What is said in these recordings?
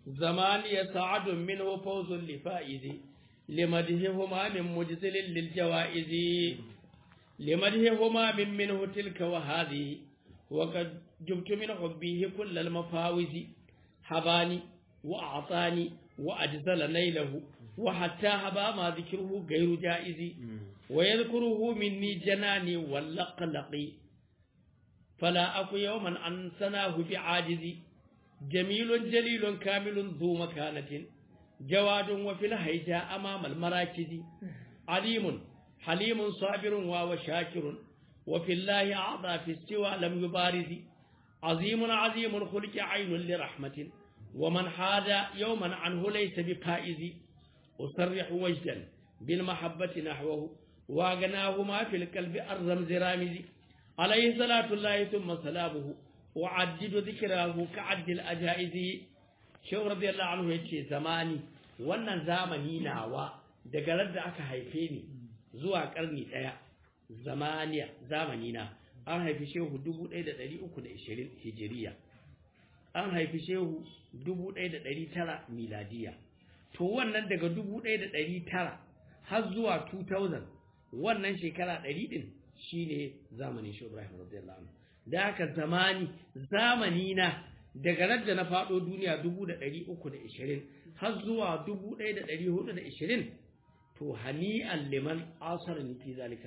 زماني سعد منه فوز لفائز لمدههما من مجزل للجوائز لمدههما منه تلك وهذه وقد جبت من حبه كل المفاوز حباني وأعطاني وأجزل نيله وحتى هبا ما ذكره غير جائز ويذكره مني جناني واللقلق فلا أكو يوما أن سناه بعاجز جميل جليل كامل ذو مكانة جواد وفي الهيجاء أمام المراكز عليم حليم صابر وشاكر وفي الله أعطى في السوى لم يبارز عظيم الخلق عين لرحمة ومن حاد يوما عنه ليس بفائز أصرح وجدا بالمحبة نحوه وأغناهما في القلب الرمز رامز عليه صلاة الله ثم سلامه وعدد ذكره كعد الأجائز شو رضي الله عنه يتشي زماني wannan zamani nawa daga ran da aka haife ni zuwa karni daya zamani na an haifi shehu 1320 hijiriya an haifi shehu 1900 miladiya to wannan daga 1900 har zuwa 2000 wannan shekara 100 din shine zamanin Shehu Ibrahim radiyallahu anhu da haka zamani na daga ran da na fado duniya 1320 har zuwa 1420 to hani'an liman asarani fi zalika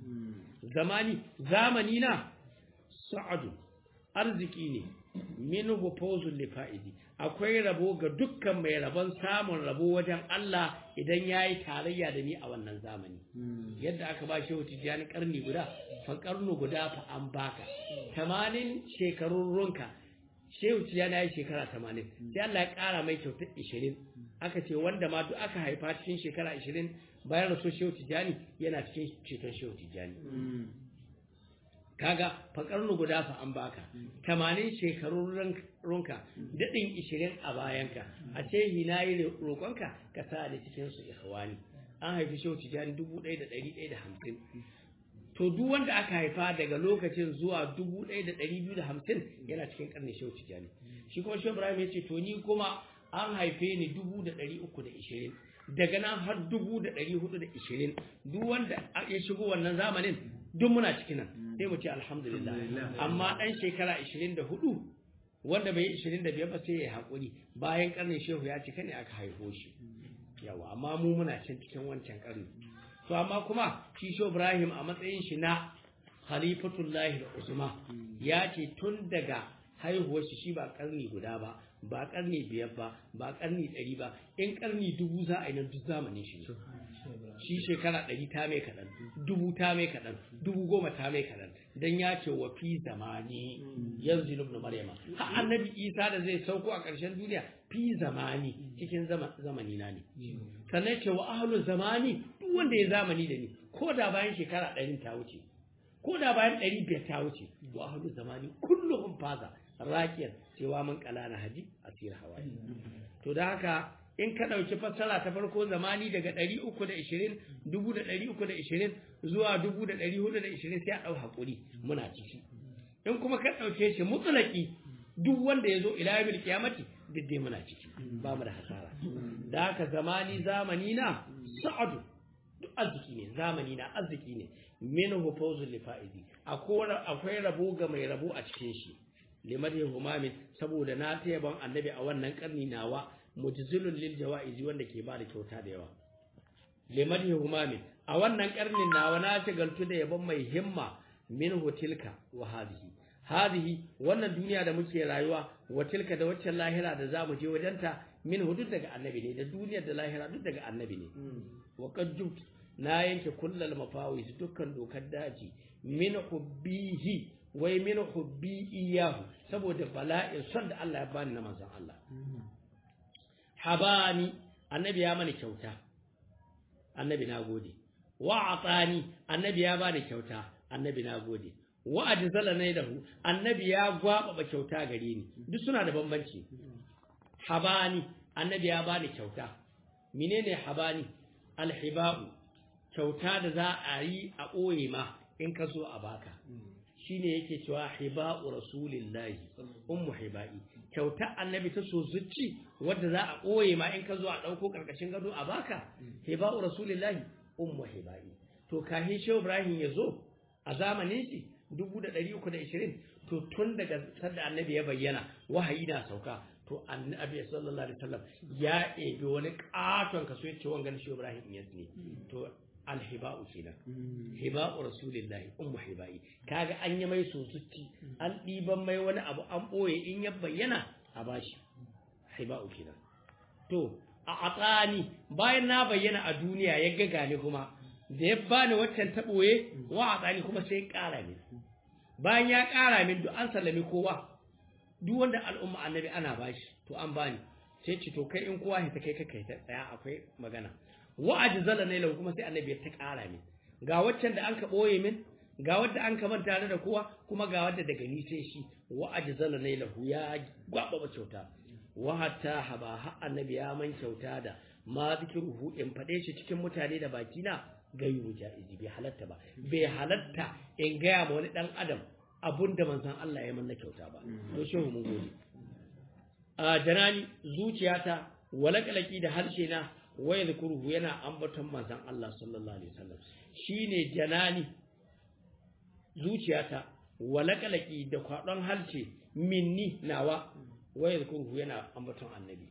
zamani na sa'adu arziki ne minhu fawzul lifaidi akwai rabo ga dukkan mai rabon samun rabo wajen Allah idan yayi tarayya da ni a wannan zamani yadda aka ba Shehu Tijani karni guda fa karnu guda fa an baka 80 shekarun runka Shehu Tijani yayi shekara 80 sai Allah ya kara mai kyautar 20 aka ce wanda ma duk aka haifa cikin shekara 20 bayan rasul Shehu Tijani yana cikin ceton Shehu Tijani kaga fakarnu guda fa an baka 80 shekarun runka dadin 20 a bayanka a ce hinayi roƙonka ka sa da cikin su ikhwani an haifi Shehu Tijani 1150 to duk wanda aka haifa daga lokacin zuwa 1250 yana cikin karnin Shehu Tijani shi kuma Shehu Ibrahim yace to ni kuma an haife ni 1320 daga nan har 1420 duk wanda ya shigo wannan zamanin duk muna cikin nan sai mu ce alhamdulillah amma dan shekara 24 wanda bai 25 ba sai ya hakuri bayan karnin Shehu ya cika ne aka haifo shi yawa amma mu muna cikin wancan karni to amma kuma shi Shehu Ibrahim a matsayin shi na Khalifatullahi al-Uzma ya ce tun daga haihuwar shi ba karni guda ba karni 5 ba karni 100 ba in karni 1000 za a yi nan duk zamanin shi shekara 100 ta mai kadan 1000 ta mai kadan 10,000 ta mai kadan dan ya ce wa fi zamani yanzu ibn maryama har annabi Isa da zai sauko a ƙarshen duniya fi zamani cikin zamani na ne sannan ce wa ahlu zamani duk wanda ya zamani da ni ko da bayan shekara 100 ta wuce ko da bayan 500 ta wuce wa ahlu zamani kulluhum faza rakiyar cewa mun kalana haji asir hawaii to da haka in ka dauki fassara ta farko zamani daga 320 zuwa 1420 sai a dau hakuri muna ciki in kuma ka dauke shi mutlaki duk wanda yazo ila yawmil qiyamati dai muna ciki ba mu da hasara da haka zamani na sa'adu duk arziki ne zamani na arziki ne minhu fawzul lifaidi akwai rabo ga mai rabo a cikin shi limadhi humamin saboda na tayaban annabi a wannan karni nawa mujzilul lil jawaizi wanda ke bada kyauta da yawa limadhi humamin a wannan karnin nawa na shagaltu da yabon mai himma minhu tilka wa hadhihi wannan duniya da muke rayuwa wa tilka da waccan lahira da zamu je wajenta min hudud daga annabi ne da duniyar da lahira duk daga annabi ne wa qad na yanke kullal mafawis dukkan dokar daji min hubbihi wai min hubbi iyahu saboda bala'in son da Allah ya bani na manzon Allah habani annabi ya mani kyauta annabi na gode wa atani annabi ya bani kyauta annabi na gode wa ajzala naidahu annabi ya gwaba kyauta gare ni duk suna da bambanci habani annabi ya bani kyauta menene habani alhiba'u kyauta da za a yi a ɓoye ma in ka so a baka shine yake cewa hiba'u rasulillahi ummu hiba'i kyauta annabi ta so zuci wanda za a koye ma in ka zo a dauko karkashin gado a baka hiba'u rasulillahi ummu hiba'i to kahin shehu ibrahim yazo a zamanin shi 1320 to tun daga sanda annabi ya bayyana wahayi na sauka to annabi sallallahu alaihi wasallam ya ebe wani katon kaso yace wangan shehu ibrahim ne to alhiba'u kenan hiba'u rasulillahi ummu hiba'i kaga an yi mai sosuci an diban mai wani abu an boye in ya bayyana a bashi hiba'u kenan to a atsani bayan na bayyana a duniya ya ga gane kuma da ya bani waccan ta boye wa atsani kuma sai kara min bayan ya kara min duk an sallami kowa duk wanda al'umma annabi ana bashi to an bani sai ci to kai in kowa ya ta kai ta tsaya akwai magana wa ajzala ne lahu kuma sai annabi ya ta kara min ga waccan da an ka boye min ga wadda an ka manta da kowa kuma ga wadda daga ni sai shi wa ajzala ne lahu ya gwaba kyauta wa hatta haba ha annabi ya man kyauta da ma zikruhu in fade shi cikin mutane da baki na gairu jaizi bai halatta ba bai halatta in ga ma wani dan adam abunda manzon Allah ya manna kyauta ba to shehu mun gode a janani zuciyata walakalaki da harshe na waya zikruhu yana ambaton manzon Allah sallallahu alaihi wasallam shine janani zuciyata walakalaki da kwadon halce minni nawa waya zikruhu yana ambaton annabi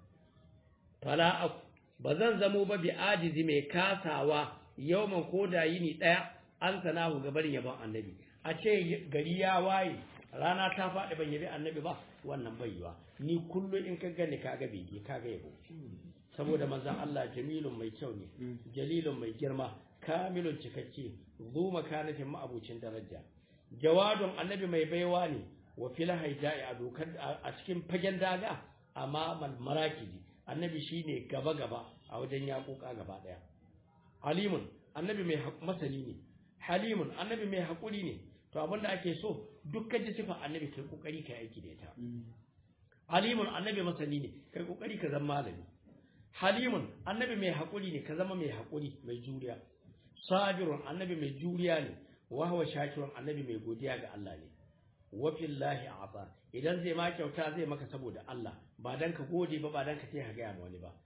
fala bazan zamo ba bi ajizi mai kasawa yawman koda yini daya an sanahu gabarin yabon annabi a ce gari ya waye rana ta faɗi ban yabi annabi ba wannan baiwa ni kullu in ka gani kaga bege kaga yabo saboda manzon Allah jamilun mai kyau ne jalilun mai girma kamilun cikakke zu makanatin ma'abucin daraja jawadun annabi mai baiwa ne wa fil haidai a dokar a cikin fagen daga amma marakiji annabi shine gaba gaba a wajen yakuka gaba daya alimun annabi mai masani ne halimun annabi mai hakuri ne to abinda ake so dukkan ji sifa annabi kai kokari kai aiki da ita alimun annabi masani ne kai kokari ka zama malami halimun annabi mai hakuri ne ka zama mai hakuri mai juriya sabirun annabi mai juriya ne wa huwa shakirun annabi mai godiya ga Allah ne wa fillahi a'ta idan zai ma kyauta zai maka saboda Allah ba dan ka gode ba dan ka ce ka ga wani ba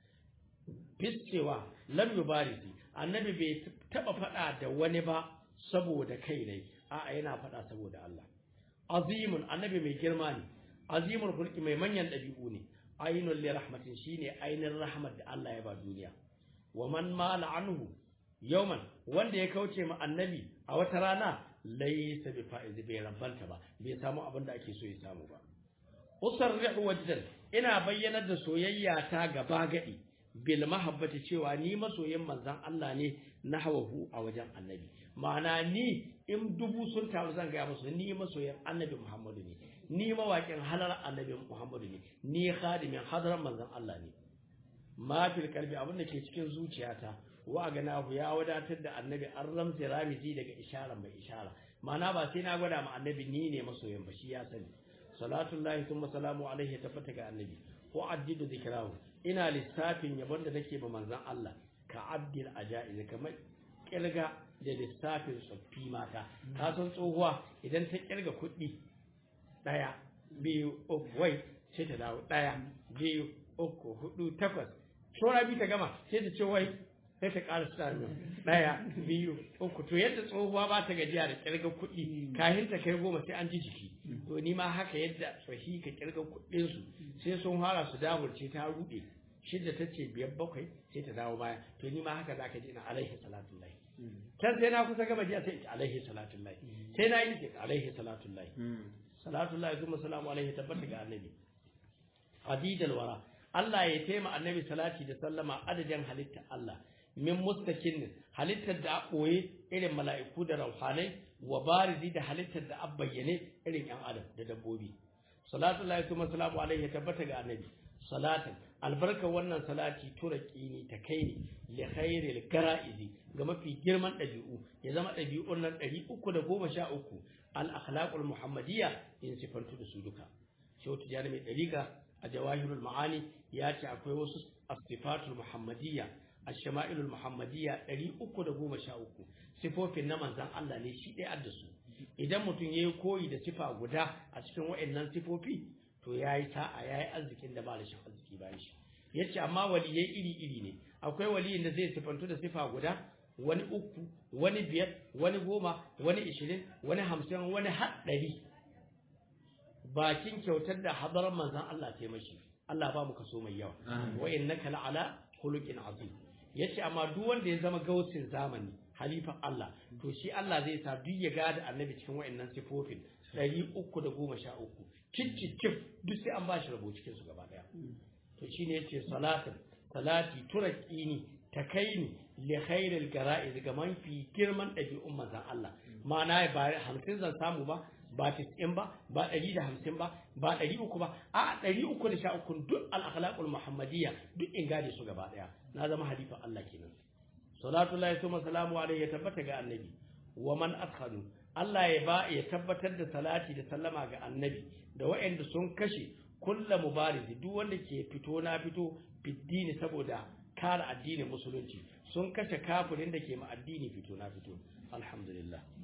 fiskewa lam yubarisi annabi bai taba fada da wani ba saboda kai ne a'a yana fada saboda Allah azimun annabi mai girma ne azimul khulqi mai manyan dabi'u ne ainul li rahmatin shine ainin rahmat da Allah ya ba duniya wa man mala anhu yawman wanda ya kauce ma annabi a wata rana laysa bi fa'iz bai rabanta ba bai samu abin da ake so ya samu ba usarrihu wajdan ina bayyanar da soyayya ta gaba gadi bil mahabbati cewa ni masoyin manzon Allah ne nahwahu a wajen annabi ma'ana ni in dubu sun taru zan ga musu ni masoyin annabi Muhammadu ne ni mawakin halar annabi Muhammadu ne ni khadimin hadaran manzon Allah ne ma fil qalbi abin da ke cikin zuciyata wa ganahu ya wadatar da annabi an ramzi ramizi daga isharar mai ishara ma'ana ba sai na gwada ma annabi ni ne masoyin ba shi ya sani salatullahi thumma salamu alaihi tabbata ga annabi ko addidu zikrahu ina lissafin yabon da nake ba manzon Allah ka abdil ajaiz kamar kirga da lissafin tsoffi mata ka san tsohuwa idan ta kirga kuɗi 1 2 3 wai sai ta dawo 1 2 3 4 8 shora bi ta gama sai ta ce wai sai ta ƙara sa 1 2 3 to yadda tsohuwa ba ta gajiya da kirga kuɗi kahin ta kai 10 sai an ji jiki to ni ma haka yadda tsohi ka kirga kuɗin su sai sun fara su daburce ta rude shidda tace 5 7 sai ta dawo baya to ni ma haka zaka ji ina alaihi salatu lahi kan sai na kusa gaba jiya sai alaihi salatu lahi sai na yi ce alaihi salatu lahi salatu lahi kuma salamu alaihi tabbata ga annabi adidal wara Allah ya taima annabi salati da sallama adadin halitta Allah min mustakin halittar da koye irin mala'iku da rauhanai wa barizi da halittar da abbayyane irin yan adam da dabbobi salatu lahi kuma salamu alaihi tabbata ga annabi salatan albarka wannan salati turaqini ta kai ne li khairil gara'izi ga mafi girman dabi'u ya zama dabi'un nan 313 al akhlaqul muhammadiyya in sifantu da su duka shehu tijani mai dariqa a jawahirul maani ya ce akwai wasu asifatul muhammadiyya ash-shama'ilul muhammadiyya 313 sifofin na manzon Allah ne shi dai addasu idan mutum yayi koyi da sifa guda a cikin waɗannan sifofi to yayi sa'a yayi arzikin da ba da shi arziki ba shi yace amma waliyai iri ne akwai waliyin da zai sifantu da sifa guda wani 3 wani 5 wani 10 wani 20 wani 50 wani 100 bakin kyautar da hadarar manzon Allah ta mashi Allah ba mu kaso mai yawa wa innaka la'ala khuluqin azim yace amma duk wanda ya zama gausin zamani halifan Allah to shi Allah zai sa duk ya gada annabi cikin wayannan sifofin 313 kicicif duk sai an bashi rabo cikin su gaba daya to shine yace salati turaqini takaini li khairil gara'iz ga man fi girman dabi'un manzon Allah ma'ana ba 50 zan samu ba 90 ba 150 ba 300 ba a 313 duk al-akhlaqul muhammadiyya duk in gade su gaba daya na zama halifan Allah kenan salatu lillahi wa salamu alayhi ya tabbata ga annabi wa man adkhalu Allah ya tabbatar da salati da sallama ga annabi da waɗanda sun kashe kullu mubariz duk wanda ke fito na fito fiddini saboda kare addinin musulunci sun kashe kafirin da ke ma addini fito na fito alhamdulillah